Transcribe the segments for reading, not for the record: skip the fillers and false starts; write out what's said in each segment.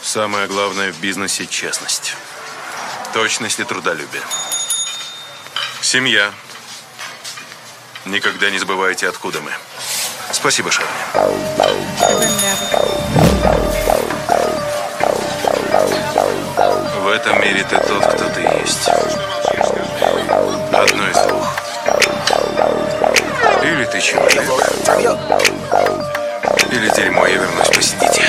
Самое главное в бизнесе – честность. Точность и трудолюбие. Семья. Никогда не забывайте, откуда мы. Спасибо, Шарни. В этом мире ты тот, кто ты есть. Одно из двух. Или ты человек, или дерьмо, я вернусь, посидите.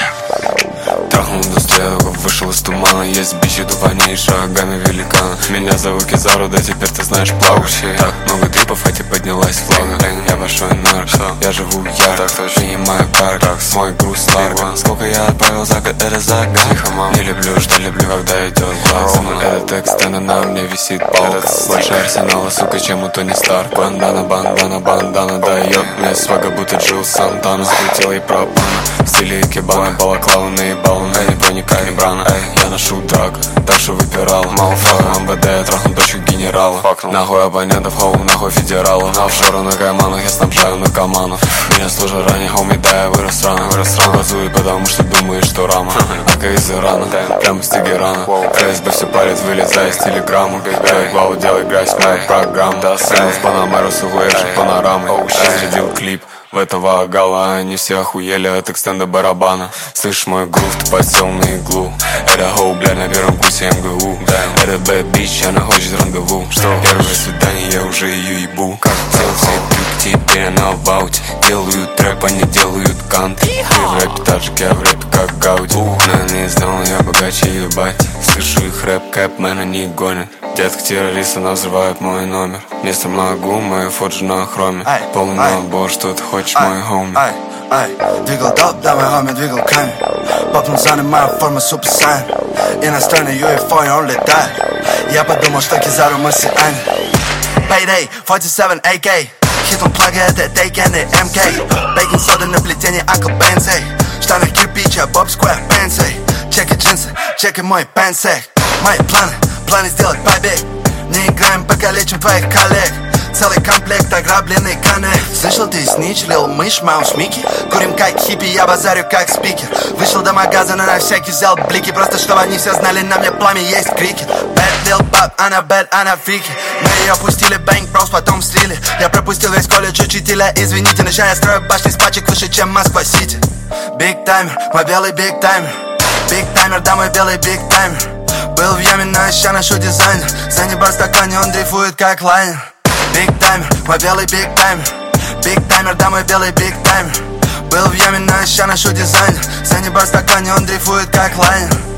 Трахнул индустрию, вышел из тумана. Есть бичи тупаней, шагами великана. Меня зовут Кизару, да теперь ты знаешь плавающий. Так много трипов, а тебе поднялась флага. Я большой нарк, я живу ярко. Принимаю карт, мой груз старк. Сколько я отправил за год, это загадка. Не люблю, что люблю, когда идет глаз. Этот экстена на мне висит палка. Больше арсенала, сука, чем у Тони Старк. Бандана, бандана, бандана дает мне свага, будто Джилл Сантана. Слетел и пропана, в стиле икебана. Балаклава наебал, на не проникай, не брана. Я ношу драг, так что выпирал. Малфак, МВД, трахну дочку генерала. Нахуй абонентов, хоу, нахуй федерала. На офшору, на кайманах, я снабжаю наркоманов. Меня служат ранее, хоуми, да, я вырос рано. Глазуй, потому что думаешь, что рама. Ака из Ирана, прямо с Тегерана. ФСБ все палит, вылезая из телеграммы. Делай вау, делай грязь, моя программа. Сел в Панамеру, сухуешь панорамы. Зарядил клип в этого гала, они все охуели от экстенда барабана. Слышь, мой грув, ты подсел на иглу. Это хоу, блядь, на первом курсе МГУ. Это бэд бич, она хочет рандеву. Первое свидание, я уже ее ебу. Как дел, все пьют, теперь она в ауте. Делают трэп, они делают кант. Ты в рэпе так же, я в рэпе как Гауди. Но не сделал, я богаче, ебать. Слышу их рэп, кэпмен, они гонят. Детка террориста, она взрывает мой номер. Место могу, мою фоджи на хроме. Полный набор, что ты хочешь, мой хоми. Двигал доп, да, мой хоми двигал камень. Попнул занимаю форму Супер Сайн. Иностранный UFO, и он летает. Я подумал, что Кизару марсианин. Payday, 47 AK. Хитом плага, это Дейкен и МК. Бейкинг сода на плетении Uncle Benzie. В штанах кирпича, Боб Сквер, Пенси. Чеки джинсы, чеки мой пенсек. Мои планы сделать побег. Не играем, покалечим твоих коллег. Целый комплект, ограбленный коннект. Слышал, ты снич, лил мышь, маус Микки. Курим как хиппи, я базарю как спикер. Вышел до магазина, на всякий взял блики. Просто чтобы они все знали, на мне пламя есть крики. Бэд, лил баб, она бэд, она фрики. Мы ее пустили, бэнк, брос, потом слили. Я пропустил весь колледж учителя, извините. Но я строю башни с пачек выше, чем Москва-Сити. Биг таймер, мой белый биг таймер. Биг таймер, да, мой белый биг таймер. Был в яме, но ща ношу дизайнер. За небо в стакане, он дрейфует как лайнер. Биг таймер, мой белый биг таймер. Биг таймер, да, мой белый биг таймер. Был в яме, но ща ношу дизайнер. За небо в стакане, он дрейфует как лайнер.